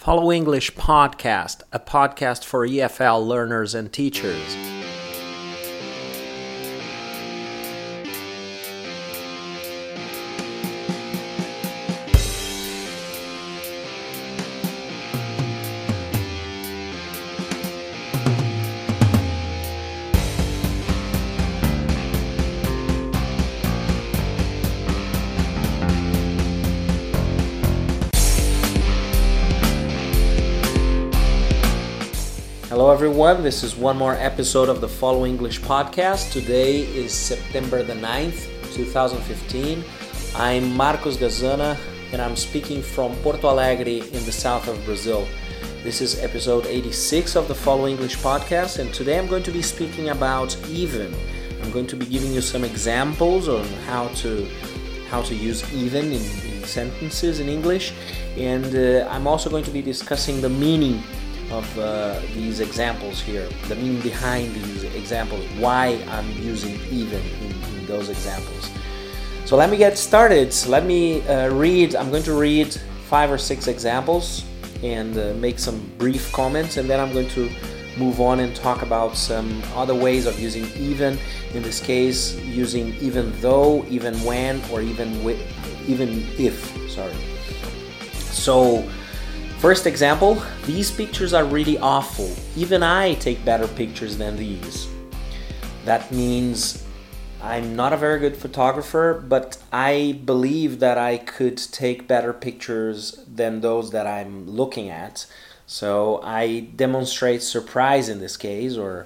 Follow English Podcast, a podcast for EFL learners and teachers. Hello everyone, this is one more episode of the Follow English Podcast. Today is September the 9th, 2015. I'm Marcos Gazana and I'm speaking from Porto Alegre in the south of Brazil. This is episode 86 of the Follow English Podcast, and today I'm going to be speaking about even. I'm going to be giving you some examples on how to use even in sentences in English, and I'm also going to be discussing the meaning of these examples here, the meaning behind these examples, why I'm using even in those examples. So let me get started. Let me I'm going to read 5 or 6 examples and make some brief comments, and then I'm going to move on and talk about some other ways of using even. In this case, using even though, even when, or even if. So, first example, these pictures are really awful. Even I take better pictures than these. That means I'm not a very good photographer, but I believe that I could take better pictures than those that I'm looking at. So I demonstrate surprise in this case, or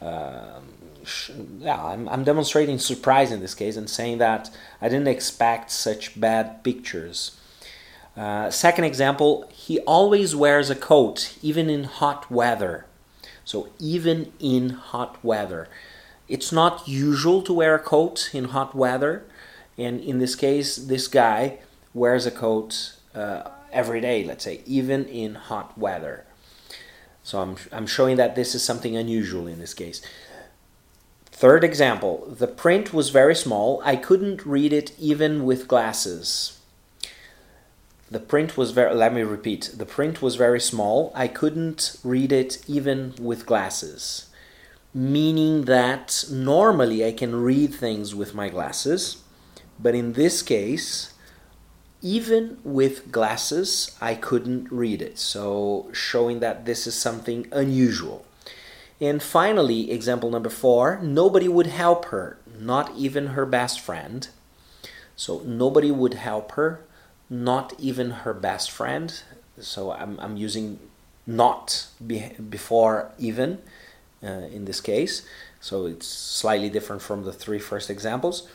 I'm demonstrating surprise in this case and saying that I didn't expect such bad pictures. Second example, he always wears a coat, even in hot weather. So even in hot weather. It's not usual to wear a coat in hot weather, and in this case, this guy wears a coat every day, let's say, even in hot weather. So I'm showing that this is something unusual in this case. Third example, the print was very small. I couldn't read it even with glasses. The print was the print was very small. I couldn't read it even with glasses. Meaning that normally I can read things with my glasses, but in this case, even with glasses, I couldn't read it. So showing that this is something unusual. And finally, example number 4, nobody would help her, not even her best friend. So nobody would help her, not even her best friend. So I'm using not before even in this case. So it's slightly different from the 3 first examples.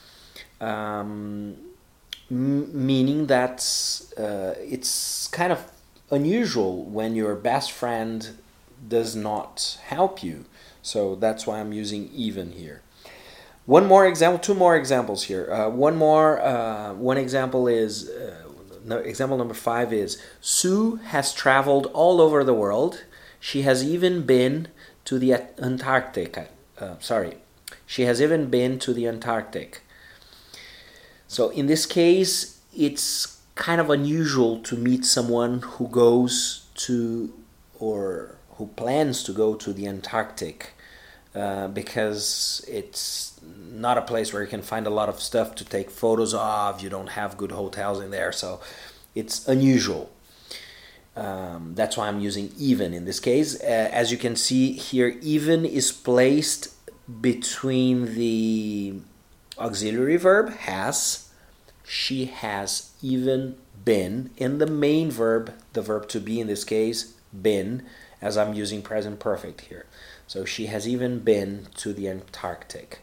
Meaning that it's kind of unusual when your best friend does not help you. So that's why I'm using even here. One more example, 2 more examples here. One example is, example number 5 is, Sue has traveled all over the world. She has even been to the Antarctic. She has even been to the Antarctic. So in this case, it's kind of unusual to meet someone who goes to or who plans to go to the Antarctic because it's not a place where you can find a lot of stuff to take photos of. You don't have good hotels in there, so it's unusual. That's why I'm using even in this case. As you can see here, even is placed between the auxiliary verb has, she has even been, and the main verb, the verb to be in this case, been, as I'm using present perfect here. So she has even been to the Antarctic.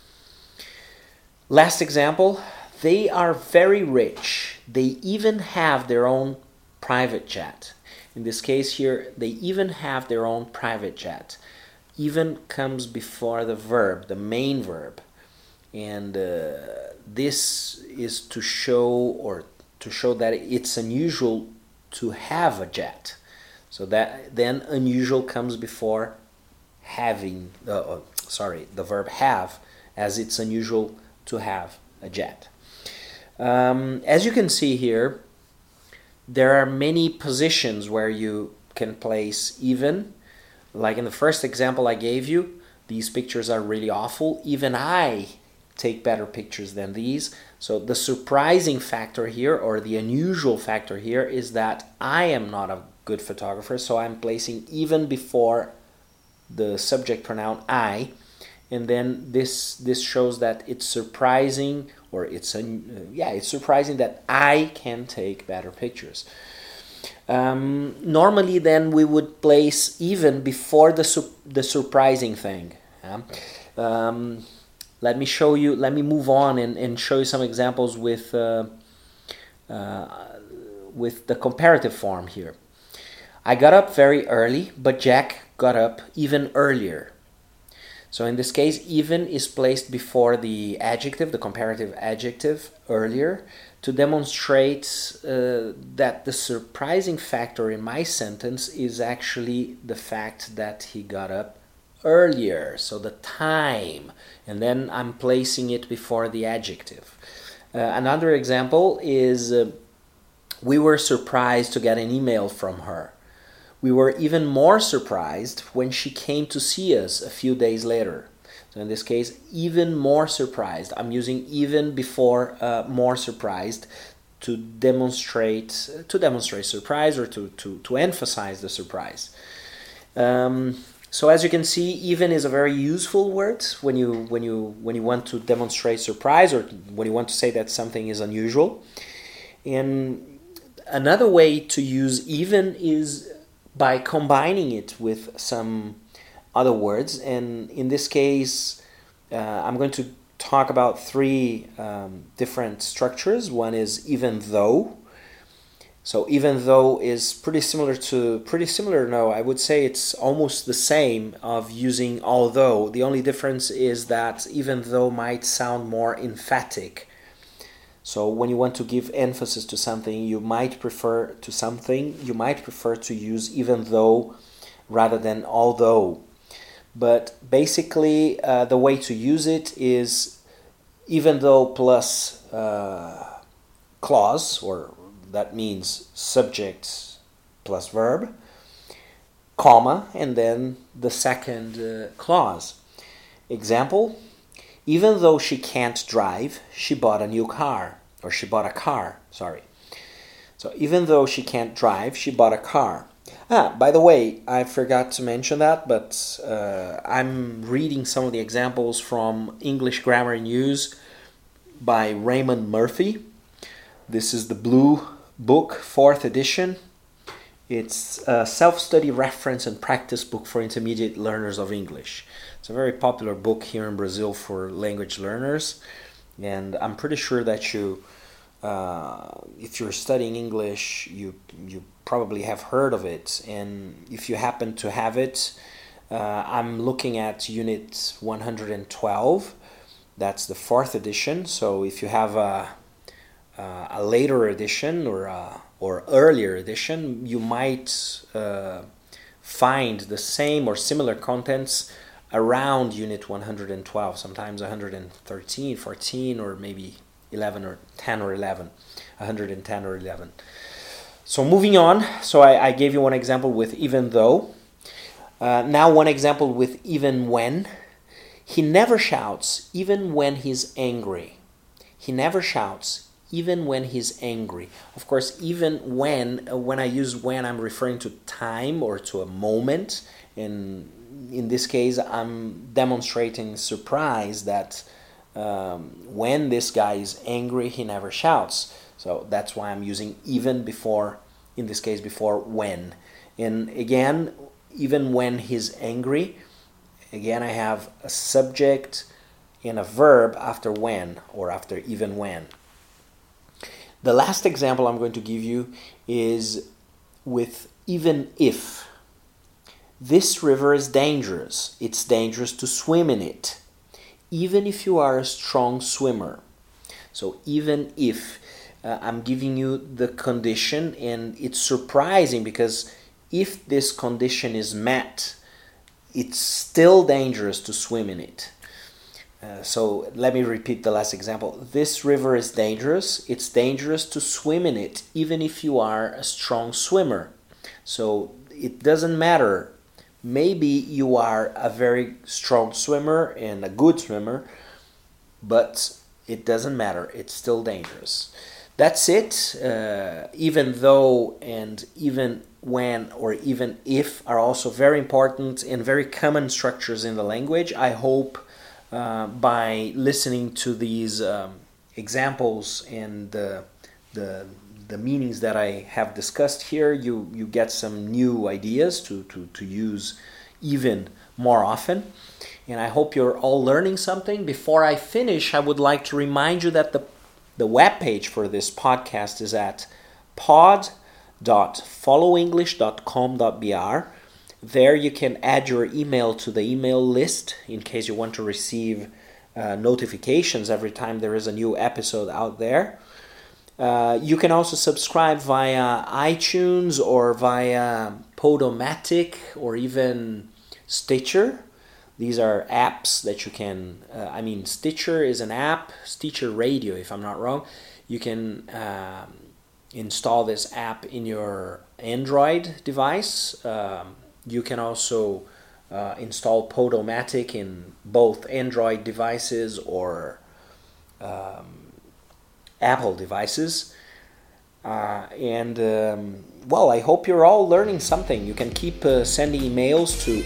Last example, they are very rich. They even have their own private jet. In this case here, they even have their own private jet. Even comes before the verb, the main verb. And this is to show that it's unusual to have a jet. So that then unusual comes before having, the verb have, as it's unusual to have a jet. As you can see here, there are many positions where you can place even. Like in the first example I gave you, these pictures are really awful. Even I take better pictures than these. So the surprising factor here, or the unusual factor here, is that I am not a good photographer, so I'm placing even before the subject pronoun I, and then this shows that it's surprising, or it's surprising that I can take better pictures. Normally, then we would place even before the surprising thing. Let me move on and show you some examples with the comparative form here. I got up very early, but Jack got up even earlier. So in this case, even is placed before the adjective, the comparative adjective, earlier, to demonstrate that the surprising factor in my sentence is actually the fact that he got up earlier, so the time, and then I'm placing it before the adjective. Another example is we were surprised to get an email from her. We were even more surprised when she came to see us a few days later. So in this case, even more surprised. I'm using even before more surprised to demonstrate surprise, or to emphasize the surprise. So as you can see, even is a very useful word when you want to demonstrate surprise, or when you want to say that something is unusual. And another way to use even is by combining it with some other words. And in this case, I'm going to talk about three different structures. One is even though. So even though is pretty similar, no, I would say it's almost the same of using although. The only difference is that even though might sound more emphatic. So when you want to give emphasis to something, you might prefer to use even though rather than although. But basically, the way to use it is even though plus clause, or that means subject plus verb, comma, and then the second clause. Example: even though she can't drive, she bought a new car. Or she bought a car, sorry. So even though she can't drive, she bought a car. By the way, I forgot to mention that, but I'm reading some of the examples from English Grammar News by Raymond Murphy. This is the Blue Book, 4th edition. It's a self-study reference and practice book for intermediate learners of English. It's a very popular book here in Brazil for language learners, and I'm pretty sure that you, if you're studying English, you probably have heard of it. And if you happen to have it, I'm looking at Unit 112. That's the 4th edition. So if you have a later edition or earlier edition, you might find the same or similar contents around Unit 112, sometimes 113, 14, or maybe 11 or 10 or 11, 110 or 11. So moving on, so I gave you one example with even though. Now one example with even when. He never shouts even when he's angry. He never shouts even when he's angry. Of course, even when I use when, I'm referring to time or to a moment. In this case, I'm demonstrating surprise that when this guy is angry, he never shouts. So that's why I'm using even before, in this case, before when. And again, even when he's angry, again, I have a subject and a verb after when, or after even when. The last example I'm going to give you is with even if. This river is dangerous. It's dangerous to swim in it, even if you are a strong swimmer. So even if, I'm giving you the condition, and it's surprising because if this condition is met, it's still dangerous to swim in it. So let me repeat the last example. This river is dangerous. It's dangerous to swim in it, even if you are a strong swimmer. So it doesn't matter. Maybe you are a very strong swimmer and a good swimmer, but it doesn't matter. It's still dangerous. That's it. Even though and even when or even if are also very important and very common structures in the language. I hope by listening to these examples and the meanings that I have discussed here, you get some new ideas to use even more often. And I hope you're all learning something. Before I finish, I would like to remind you that the webpage for this podcast is at pod.followenglish.com.br. There you can add your email to the email list in case you want to receive notifications every time there is a new episode out there. You can also subscribe via iTunes or via Podomatic or even Stitcher. These are apps that you can, Stitcher is an app, Stitcher Radio if I'm not wrong. You can install this app in your Android device. You can also install Podomatic in both Android devices or Apple devices. I hope you're all learning something. You can keep sending emails to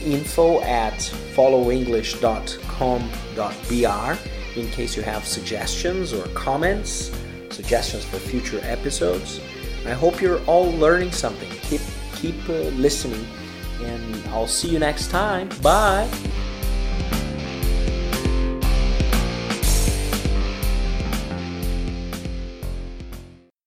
info@followenglish.com.br in case you have suggestions or comments, suggestions for future episodes. I hope you're all learning something. Keep listening, and I'll see you next time. Bye!